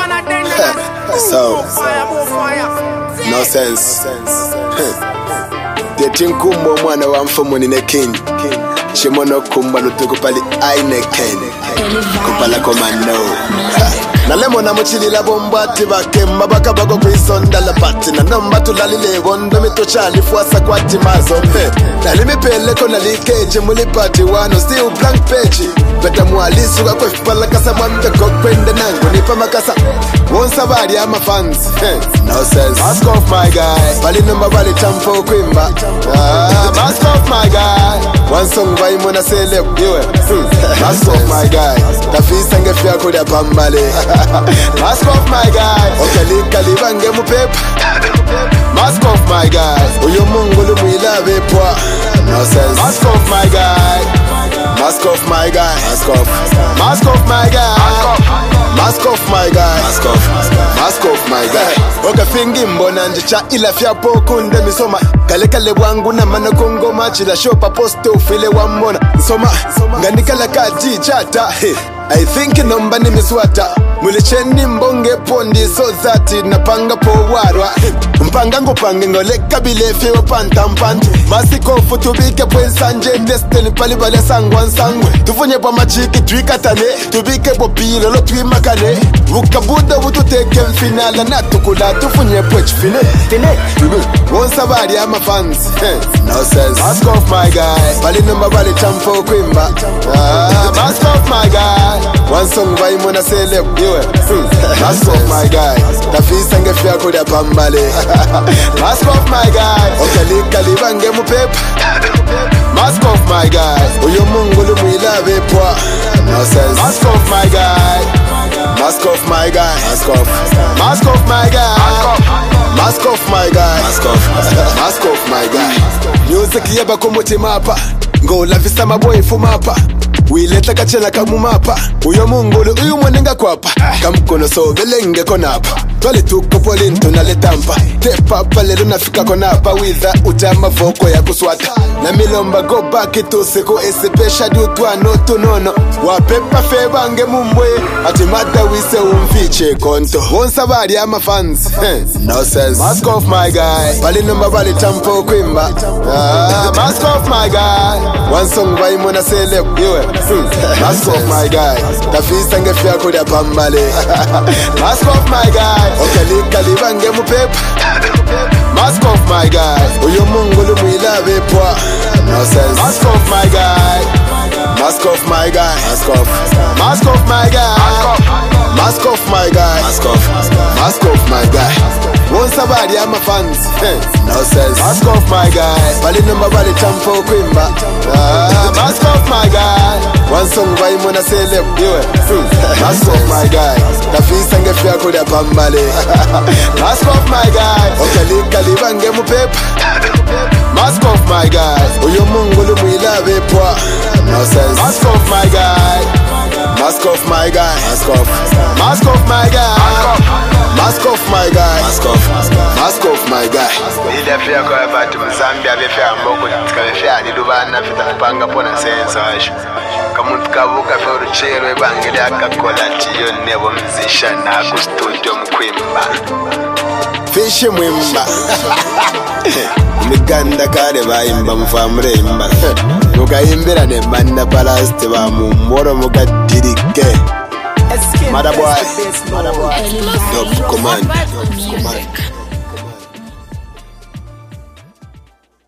So, no sense. Tetin kumbo mwana wa mfumu nine king. Shimono kumba lutuku pali aine ken. Kupala komando. Nalemo na muchili la bombati bakemba baka bago kwisonda la pati na namba tulalile wondo mitochali fuasa kwati mazo nalimi pele kona likeje muli pati wano still blank page beta mwalisu kwa kwefipala kasa mwambe kokwende nangu nipa makasa wonsa bari ama fans no sense. Mask off my guy bali numba bali tampo kwimba mask off my guy one song by mona celeb iwe mask off my guy tafisa ngefia kudia pambale mask off my guy okalika libange mupepa mask off my guy uyo mungu lumwilabe pwa no sense. Mask off my guy mask off my guy mask off my guy mask off my guy mask off my guy okafingi mbona njicha ila fya pokunde misoma kale kale wangu na mana kongoma chila shopa posto ufile wa mbona nsoma ngandikala kati chata I think nomba ni miswata mulicheni mbonge pondi so zati napanga po warwa mpanga ngupange ngoleka bilefi wa panta mpante masikofu tubike pwensanje destiny palibale sangwa sangwe tufunye pa machiki twikatane tubike popilo lo twimakane ukabuda ututeke mfinala natukula tufunye pwech fine wonsa bari ama fans no sense. Mask off my guy bali numba bali tampo kwimba mask off my guy one song by mona celeb iwe mask off my guy tafisa ngefia kudia pambale mask off my guy okalika libange mupepa mask off my guy uyo mungu lumwilabe pwa no sense. Mask off my guy mask off my guy mask off my guy mask off my guy mask off my guy music yeba kumutima hapa ngola visa maboy fumapa wileta kachela kamumapa uyo mungulu uyu mwenenga kwapa kamkono so velenge konapa twali tuko polinto na letampa tepapa lelo nafika konapa witha utama voko ya kuswata na milomba go back to seko especially dutwa no tunono wapepa febange mumbwe ati mada wise umfiche konto wonsa bari ama fans no sense. Mask off my guy bali numba bali tampo kwimba mask off my guy one song by mona celeb iwe mask off my guy tafisa ngefia kudia pambale mask off my guy okalika libange mupepa mask off my guy uyo mungu lumwilabe pwa no sense. Mask off my guy mask off my guy mask off my guy mask off my guy mask off my guy wonsa bari ama fans no sense. Mask off my guy bali numba bali tampo kwimba mask off my guy one song by mona celeb iwe mask off my guy tafisa ngefia kudia pambale mask off my guy okalika libange mupepa mask off my guy uyo mungu lumwilabe pwa no sense. Mask off my guy mask off my guy mask off my guy mask off my guy mask off my guy ile fia kwa batu Zambia befia mboko tukafia dilubana fita kupanga pona sensa washo kamuntu kabuka fero chero ebangele akakola tiyo nebo musician na ku studio mkwimba fishi mwimba miganda kare bayimba mfamure imba mukayimbira ne banda palaste ba mu moro mukadirike Mother boy, top command.